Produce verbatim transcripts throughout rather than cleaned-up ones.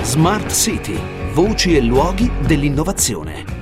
Smart City, voci e luoghi dell'innovazione.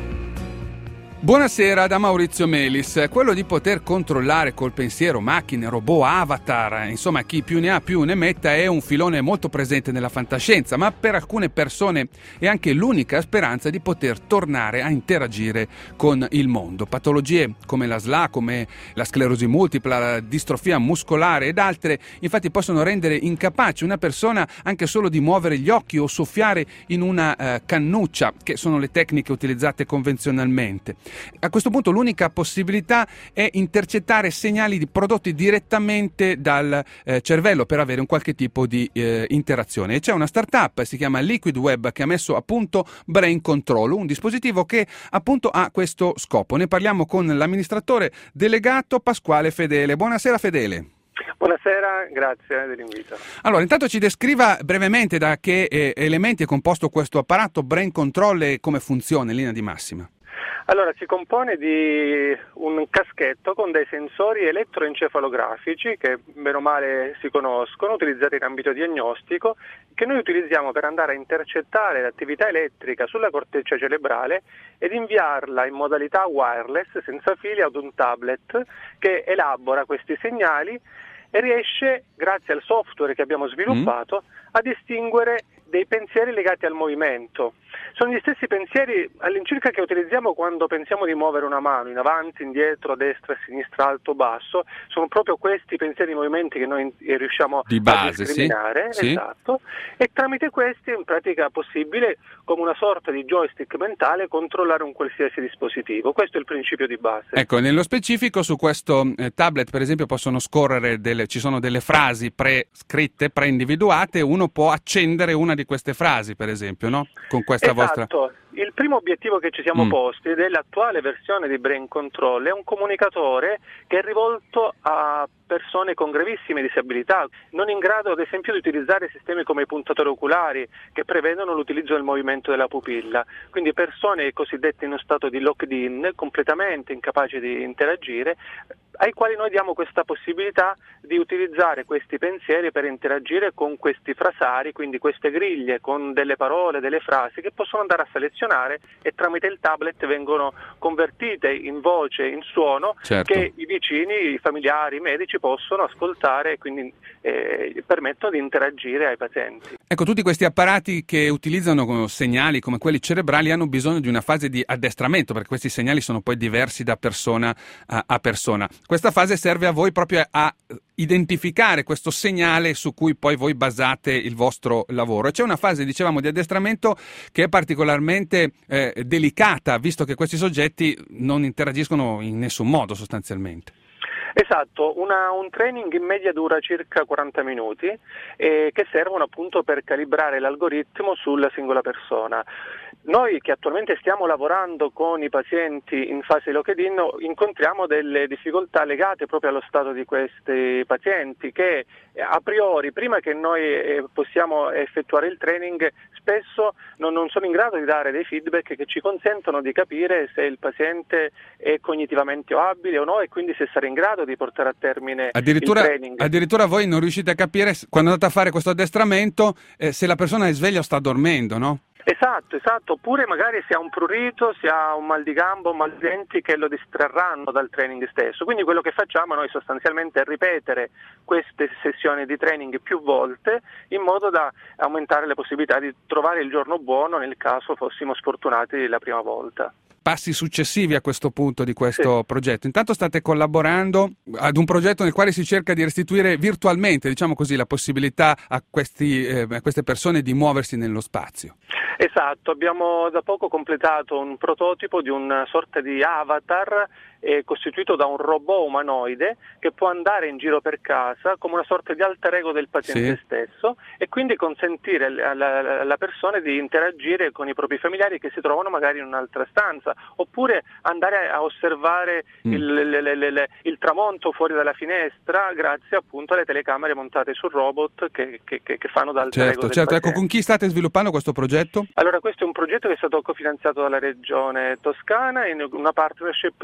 Buonasera da Maurizio Melis. Quello di poter controllare col pensiero macchine, robot, avatar, insomma chi più ne ha più ne metta, è un filone molto presente nella fantascienza, ma per alcune persone è anche l'unica speranza di poter tornare a interagire con il mondo. Patologie come la S L A, come la sclerosi multipla, la distrofia muscolare ed altre infatti possono rendere incapace una persona anche solo di muovere gli occhi o soffiare in una eh, cannuccia, che sono le tecniche utilizzate convenzionalmente. A questo punto l'unica possibilità è intercettare segnali di prodotti direttamente dal eh, cervello per avere un qualche tipo di eh, interazione. E c'è una startup, si chiama Liquid Web, che ha messo a punto Brain Control, un dispositivo che appunto ha questo scopo. Ne parliamo con l'amministratore delegato Pasquale Fedele. Buonasera Fedele. Buonasera, grazie dell'invito. Allora, intanto ci descriva brevemente da che eh, elementi è composto questo apparato Brain Control e come funziona in linea di massima. Allora, si compone di un caschetto con dei sensori elettroencefalografici che bene o male si conoscono, utilizzati in ambito diagnostico, che noi utilizziamo per andare a intercettare l'attività elettrica sulla corteccia cerebrale ed inviarla in modalità wireless senza fili ad un tablet che elabora questi segnali e riesce, grazie al software che abbiamo sviluppato, mm. a distinguere dei pensieri legati al movimento. Sono gli stessi pensieri all'incirca che utilizziamo quando pensiamo di muovere una mano in avanti, indietro, destra, sinistra, alto, basso. Sono proprio questi pensieri di movimenti che noi riusciamo di base, a discriminare, sì, esatto. Sì. E tramite questi è in pratica possibile, come una sorta di joystick mentale, controllare un qualsiasi dispositivo. Questo è il principio di base. Ecco, nello specifico su questo eh, tablet, per esempio, possono scorrere delle, ci sono delle frasi prescritte, preindividuate, uno può accendere una di queste frasi, per esempio, no? Con questa esatto. vostra... Il primo obiettivo che ci siamo mm. posti dell'attuale versione di Brain Control è un comunicatore che è rivolto a persone con gravissime disabilità, non in grado ad esempio di utilizzare sistemi come i puntatori oculari che prevedono l'utilizzo del movimento della pupilla, quindi persone cosiddette in uno stato di locked-in, completamente incapaci di interagire, ai quali noi diamo questa possibilità di utilizzare questi pensieri per interagire con questi frasari, quindi queste griglie con delle parole, delle frasi che possono andare a selezionare e tramite il tablet vengono convertite in voce, in suono, certo. che i vicini, i familiari, i medici possono ascoltare e quindi eh, permettono di interagire ai pazienti. Ecco, tutti questi apparati che utilizzano segnali come quelli cerebrali hanno bisogno di una fase di addestramento, perché questi segnali sono poi diversi da persona a, a persona. Questa fase serve a voi proprio a identificare questo segnale su cui poi voi basate il vostro lavoro. E c'è una fase, dicevamo, di addestramento che è particolarmente eh, delicata, visto che questi soggetti non interagiscono in nessun modo sostanzialmente. Esatto, una, un training in media dura circa quaranta minuti eh, che servono appunto per calibrare l'algoritmo sulla singola persona. Noi che attualmente stiamo lavorando con i pazienti in fase locked-in incontriamo delle difficoltà legate proprio allo stato di questi pazienti che a priori, prima che noi eh, possiamo effettuare il training, spesso non, non sono in grado di dare dei feedback che ci consentono di capire se il paziente è cognitivamente abile o no e quindi se sarà in grado di portare a termine addirittura, il training. Addirittura voi non riuscite a capire, quando andate a fare questo addestramento, eh, se la persona è sveglia o sta dormendo, no? Esatto, esatto, oppure magari si ha un prurito, si ha un mal di gamba, un mal di denti che lo distrarranno dal training stesso. Quindi quello che facciamo noi sostanzialmente è ripetere queste sessioni di training più volte in modo da aumentare le possibilità di trovare il giorno buono nel caso fossimo sfortunati la prima volta. Passi successivi a questo punto di questo sì. progetto. Intanto state collaborando ad un progetto nel quale si cerca di restituire virtualmente, diciamo così, la possibilità a, questi, eh, a queste persone di muoversi nello spazio. Esatto, abbiamo da poco completato un prototipo di una sorta di avatar eh, costituito da un robot umanoide che può andare in giro per casa come una sorta di alter ego del paziente sì. stesso e quindi consentire alla, alla persona di interagire con i propri familiari che si trovano magari in un'altra stanza, oppure andare a osservare mm. il, le, le, le, il tramonto fuori dalla finestra grazie appunto alle telecamere montate sul robot che, che, che fanno da alter certo, ego del certo. paziente. Ecco, con chi state sviluppando questo progetto? Allora, questo è un progetto che è stato cofinanziato dalla Regione Toscana in una partnership in cui ce lo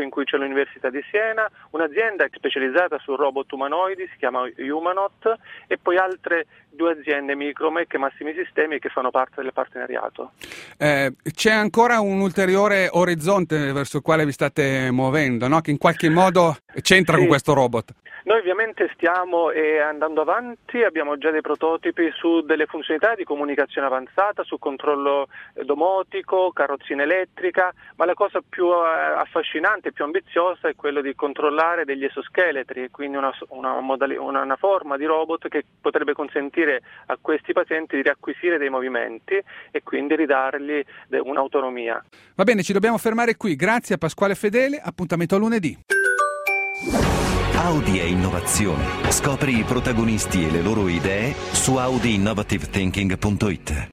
dell'Università di Siena, un'azienda specializzata su robot umanoidi, si chiama Humanot, e poi altre due aziende, Micromech e Massimi Sistemi, che fanno parte del partenariato. Eh, c'è ancora un ulteriore orizzonte verso il quale vi state muovendo, no? Che in qualche modo c'entra Sì. con questo robot. Noi ovviamente stiamo eh, andando avanti, abbiamo già dei prototipi su delle funzionalità di comunicazione avanzata, su controllo eh, domotico, carrozzina elettrica, ma la cosa più eh, affascinante, più ambiziosa è quello di controllare degli esoscheletri, quindi una, una, modali- una, una forma di robot che potrebbe consentire a questi pazienti di riacquisire dei movimenti e quindi ridargli de- un'autonomia. Va bene, ci dobbiamo fermare qui. Grazie a Pasquale Fedele, appuntamento a lunedì. Audi è innovazione. Scopri i protagonisti e le loro idee su audi innovative thinking punto it.